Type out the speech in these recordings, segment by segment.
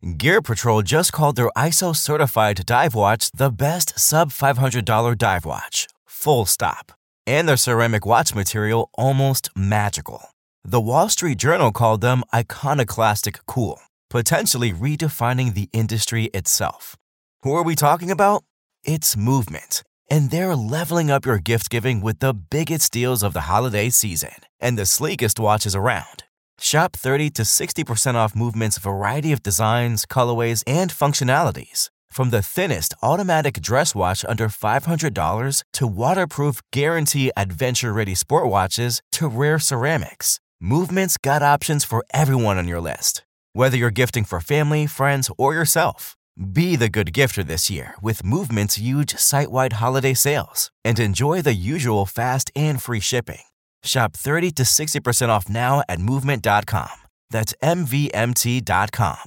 Gear Patrol just called their ISO-certified dive watch the best sub-$500 dive watch. Full stop. And their ceramic watch material almost magical. The Wall Street Journal called them iconoclastic cool, potentially redefining the industry itself. Who are we talking about? It's Movement. And they're leveling up your gift giving with the biggest deals of the holiday season and the sleekest watches around. Shop 30 to 60% off Movement's variety of designs, colorways, and functionalities. From the thinnest automatic dress watch under $500 to waterproof guarantee adventure-ready sport watches to rare ceramics, Movement's got options for everyone on your list. Whether you're gifting for family, friends, or yourself, be the good gifter this year with Movement's huge site-wide holiday sales and enjoy the usual fast and free shipping. Shop 30 to 60% off now at Movement.com. That's MVMT.com.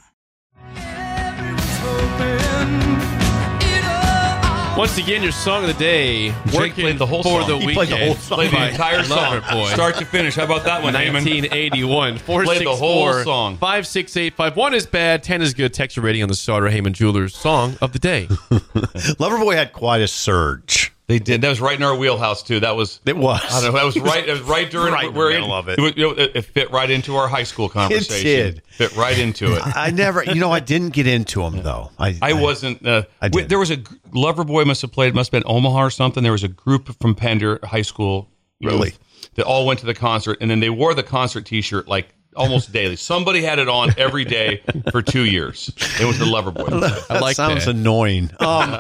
Once again, your song of the day. Jake played the whole for song. the He weekend. played the whole song. Played the entire song, Boy. start to finish. How about that one, Eamon? 1981. Played the whole song. 56851. 1 is bad, 10 is good. Text your rating on the Sauter Heyman Jewelers song of the day. Loverboy had quite a surge. They did. That was right in our wheelhouse too. That was. It was. I don't know. That was right. It was right during. Right in the middle of it. It fit right into our high school conversation. did. Fit right into it. I never, I didn't get into them though. I wasn't. I didn't. There was a Loverboy must have played. Must have been Omaha or something. There was a group from Pender High School. Really? That all went to the concert, and then they wore the concert T-shirt like almost daily. Somebody had it on every day for 2 years. It was the Loverboy. I like sounds that. annoying.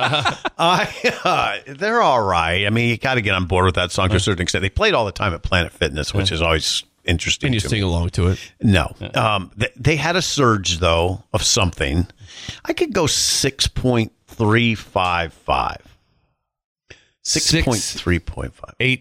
They're all right. I mean, you got to get on board with that song to a certain extent. They played all the time at Planet Fitness, which is always interesting. And you to sing me. along to it. No. They had a surge, though, of something. I could go 6.355. 6.3.5.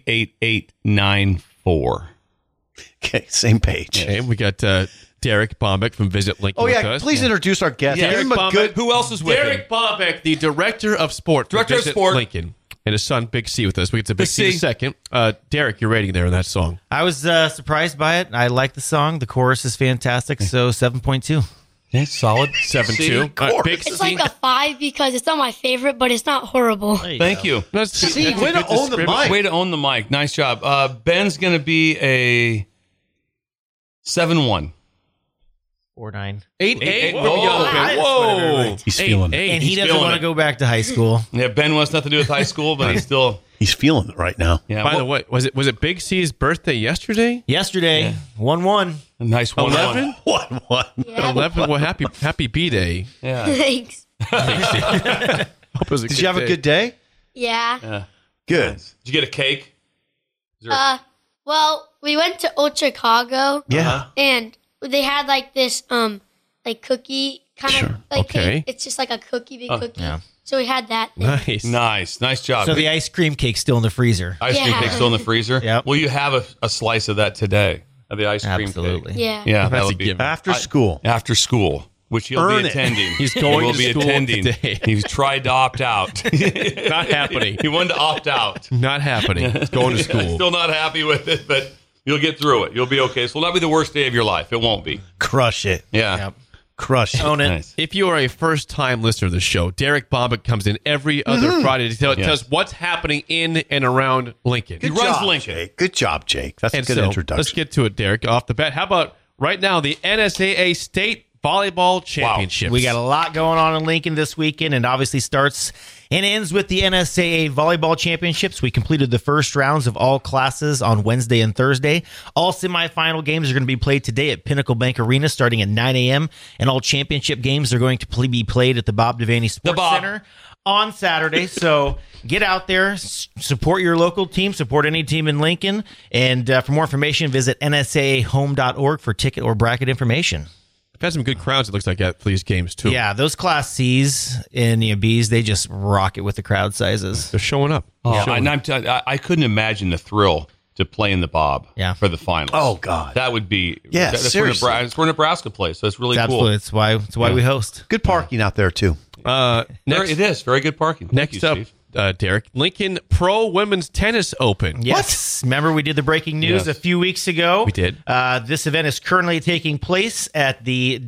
88894. Okay, same page. Okay, we got Derek Bombeck from Visit Lincoln. Oh, with yeah. us. Please introduce our guest. Yeah. Give him a Derek good. Who else is with him? Derek Bombeck, the director of sport. for Director of Visit sport. Lincoln. And his son, Big C, with us. We get to Big Big C in a C. second. Derek, your rating there on that song. I was surprised by it. I like the song. The chorus is fantastic. So 7.2. Yeah, solid. 7.2. Big It's C. like a 5 because it's not my favorite, but it's not horrible. Thank you. That's See, that's a way to good own the description. mic. Way to own the mic. Nice job. Ben's going to be a 7-1. 4.9. 8.8. Whoa. Whoa. He's feeling it. 8.8. And he doesn't feeling want it. to go back to high school. Yeah, Ben wants nothing to do with high school, but he's still. He's feeling it right now. Yeah. By the way, was it Big C's birthday yesterday? Yesterday, 1-1. a nice 11? 1-1. Yeah. 11. Well, happy B-Day. Yeah. Thanks. Hope it was a Did you have a good day? Yeah. Good. Did you get a cake? Is there- Well, we went to Old Chicago. Yeah. And they had like this like cookie kind Sure. of like Okay. cake. It's just like a cookie, big cookie. yeah. So we had that. Nice. Nice job. So the ice cream cake's still in the freezer. ice cream Yeah. cake still in the freezer? Yep. Will you have a slice of that today? Of the ice cream Absolutely. cake? Yeah. Yeah, That's that a would be given. After school. after school, which he'll Earn be it. attending. He's going he will to be school attending. today. He's tried to opt out. Not happening. He wanted to opt out. Not happening. It's going to school. Still not happy with it, but you'll get through it. You'll be okay. This will not be the worst day of your life. It won't be. Crush it. Yeah. Yep. Crush it. Own it. Nice. If you are a first-time listener to the show, Derek Bombeck comes in every other Friday to tell us what's happening in and around Lincoln. He runs job, Lincoln. Jake. Good job, Jake. That's And a good so, introduction. let's get to it, Derek. Off the bat, how about right now the NSAA State Volleyball Championships? We got a lot going on in Lincoln this weekend, and obviously starts and ends with the NSAA Volleyball Championships. We completed the first rounds of all classes on Wednesday and Thursday. All semifinal games are going to be played today at Pinnacle Bank Arena starting at 9 a.m., and all championship games are going to be played at the Bob Devaney Sports Bob. Center on Saturday. So get out there, support your local team, support any team in Lincoln, and for more information, visit nsaahome.org for ticket or bracket information. We've had some good crowds, it looks like, for these games, too. Yeah, those Class C's and B's, they just rock it with the crowd sizes. They're showing up. And I couldn't imagine the thrill to play in the Bob for the finals. Oh, God. That would be. Yeah, that's seriously. It's where Nebraska plays, so it's really Absolutely. It's why we host. Good parking out there, too. cool. Next, It is very good parking. Thank next you, up, Steve. Derek. Lincoln Pro Women's Tennis Open. Yes. Remember, we did the breaking news a few weeks ago. We did. This event is currently taking place at the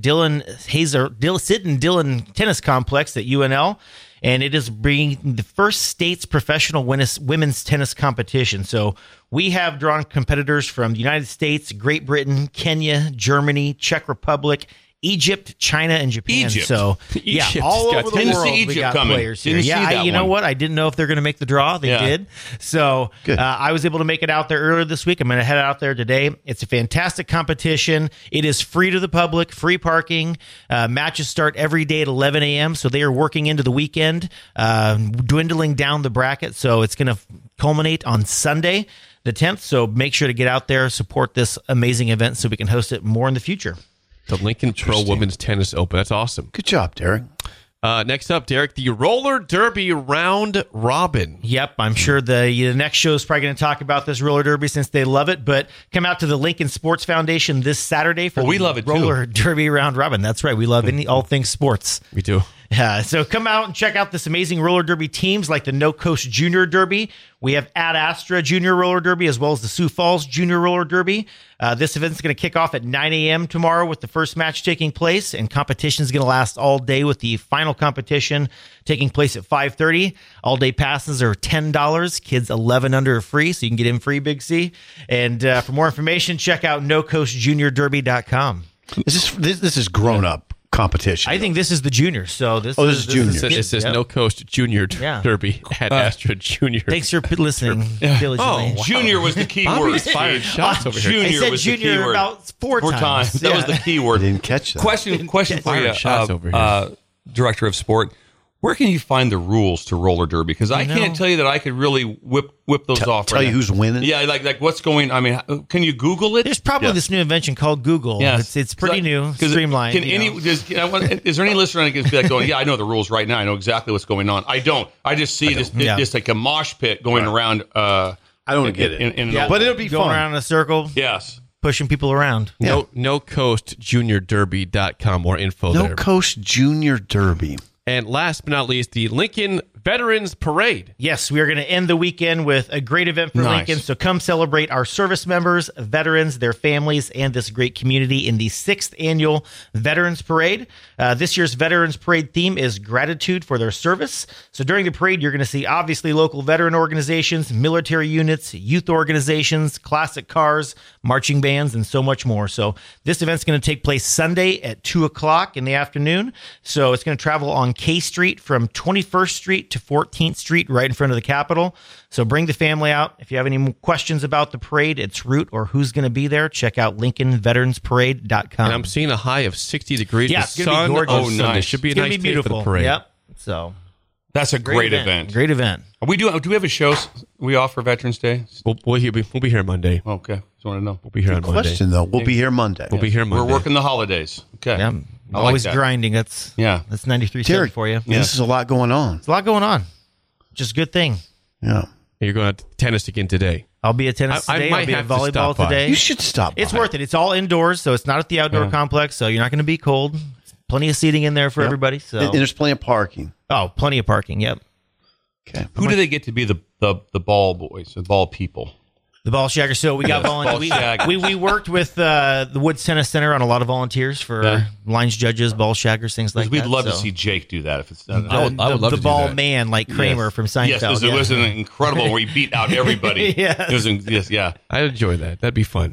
Sid Dillon Tennis Complex at UNL. And it is bringing the first state's professional women's tennis competition. So we have drawn competitors from the United States, Great Britain, Kenya, Germany, Czech Republic, Egypt, China, and Japan. Egypt. So, Egypt. all over the Didn't world, see we Egypt got coming. players here. Didn't see that you know one. what? I didn't know if they're going to make the draw. They did. So, I was able to make it out there earlier this week. I'm going to head out there today. It's a fantastic competition. It is free to the public, free parking. Matches start every day at 11 a.m., so they are working into the weekend, dwindling down the bracket. So, it's going to culminate on Sunday, the 10th. So, make sure to get out there, support this amazing event so we can host it more in the future. The Lincoln Pro Women's Tennis Open. That's awesome. Good job, Derek. Next up, Derek, the Roller Derby Round Robin. Yep, I'm sure the next show is probably going to talk about this roller derby since they love it. But come out to the Lincoln Sports Foundation this Saturday for we the love it too. Roller Derby Round Robin. That's right, we love all things sports. We do. So come out and check out this amazing roller derby teams like the No Coast Junior Derby. We have Ad Astra Junior Roller Derby as well as the Sioux Falls Junior Roller Derby. This event is going to kick off at 9 a.m. tomorrow with the first match taking place, and competition is going to last all day with the final competition taking place at 5:30. All-day passes are $10. Kids 11 under are free, so you can get in free, Big C. And for more information, check out NoCoastJuniorDerby.com. This is grown-up competition. I think this is the junior. So this is junior. It says No Coast Junior Derby at Astra Junior. Thanks for listening diligently. Oh, wow. Junior was the key word. Bobby's fired shots over here. Junior I said was the key junior word. about four times. That was the key I word. didn't catch that. Question for Firing you, shots over here. Director of Sport. Where can you find the rules to roller derby? Because I can't tell you that I could really whip those off. Tell right you now. who's winning? Yeah, like what's going. I mean, can you Google it? There's probably this new invention called Google. Yes. It's pretty new, 'Cause streamlined. Can is there any listener that can be like going, yeah, I know the rules right now. I know exactly what's going on. I don't. I just see just like a mosh pit going around. I don't get it. But it'll be going fun. around in a circle, Yes. pushing people around. NoCoastJuniorDerby.com. More info No there. Coast Junior Derby. And last but not least, the Lincoln Veterans Parade. Yes, we are going to end the weekend with a great event for Nice. Lincoln. So come celebrate our service members, veterans, their families, and this great community in the 6th annual Veterans Parade. This year's Veterans Parade theme is gratitude for their service. So during the parade, you're going to see obviously local veteran organizations, military units, youth organizations, classic cars, marching bands, and so much more. So this event's going to take place Sunday at 2 o'clock in the afternoon. So it's going to travel on K Street from 21st Street to 14th Street, right in front of the Capitol. So bring the family out. If you have any questions about the parade, its route, or who's going to be there, check out LincolnVeteransParade.com. And I'm seeing a high of 60 degrees. Yeah, with it's gonna be sun. gorgeous. Oh, Sunday. Nice. Should be a It's going nice to be day for beautiful. the parade. Yep. So That's a great event. Great event. Do we have a show we offer Veterans Day? We'll be here Monday. Okay. Just want to know. We'll be here on Monday. Question, though. We'll be here Monday. We'll be here Monday. We're working the holidays. Okay. Yeah. I like Always that. grinding. That's 93 Derek, for you. This is a lot going on. It's a lot going on. Just a good thing. Yeah. You're going to tennis again today. I'll be at tennis I today. might I'll be at have to volleyball stop by. today. You should stop by. It's worth it. It's all indoors, so it's not at the outdoor complex, so you're not going to be cold. Plenty of seating in there for everybody. So And there's plenty of parking. plenty of parking. Yep. Okay. Who do they get to be the ball boys, the ball people? The ball shagger. So we got volunteers. Ball shaggers. We worked with the Woods Tennis Center on a lot of volunteers for lines judges, ball shaggers, things like We'd that. love to So see Jake do that if it's I would love the to do ball that. man like Kramer from Seinfeld. Yes, it was an incredible where he beat out everybody. Yes. It was yeah. I'd enjoy that. That'd be fun.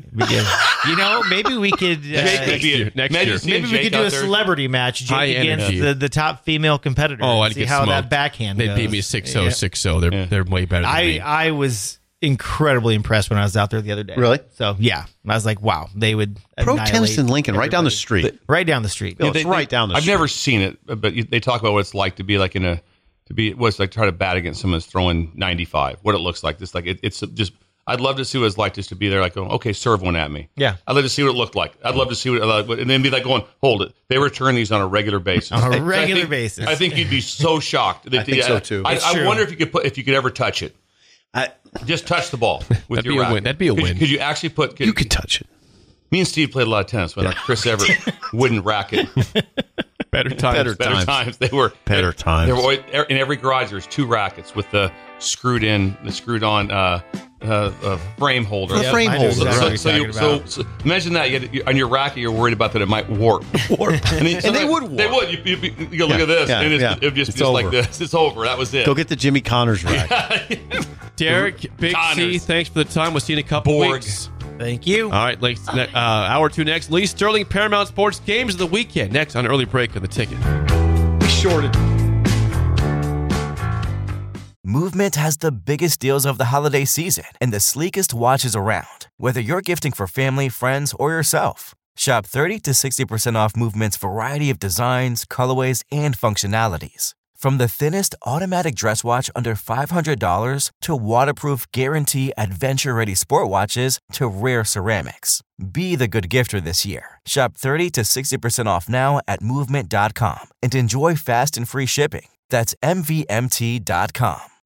Maybe we could. Next year. Maybe we could do a celebrity match, High Jake against energy. the top female competitor. Oh, I'd see get how smoked. that backhand They goes. beat me 6-0, 6-0. They're way better than me. I was incredibly impressed when I was out there the other day. Really? So yeah, I was like, wow, they would Pro annihilate Tennis in Lincoln, right down the everybody. street. Right down the street. Bill, it's right down the I've street. never seen it, but they talk about what it's like to be like what's like try to bat against someone that's throwing 95. What it looks like. Just like it's just. I'd love to see what it's like just to be there, like going, okay, serve one at me. Yeah. I'd love to see what it looked like. I'd love to see what, and then be like going, hold it. They return these on a regular basis. On a So regular basis. I think you'd be so shocked. I think so, too. I true. wonder if you could ever touch it. Just touch the ball with That'd your be a racket. win. That'd be a win. Could you actually put? You could touch it. Me and Steve played a lot of tennis with our Chris Everett wooden racket. Better times. Better times. They were Better times. They were always, in every garage. There's 2 rackets with the screwed on frame holder. The frame I know holder. exactly what you're talking about. So imagine that on your racket, you're worried about that it might warp. And they would warp. They would. You go look at this, and it would just over. like this. It's over. That was it. Go get the Jimmy Connors rack. Derek, Big C, Connors. thanks for the time. We'll see you in a couple Borg. weeks. Thank you. All right, hour 2 next. Lee Sterling, Paramount Sports Games of the Weekend. Next on Early Break on the Ticket. We shorted. Movement has the biggest deals of the holiday season and the sleekest watches around. Whether you're gifting for family, friends, or yourself, shop 30 to 60% off Movement's variety of designs, colorways, and functionalities. From the thinnest automatic dress watch under $500 to waterproof guarantee adventure-ready sport watches to rare ceramics. Be the good gifter this year. Shop 30 to 60% off now at Movement.com and enjoy fast and free shipping. That's MVMT.com.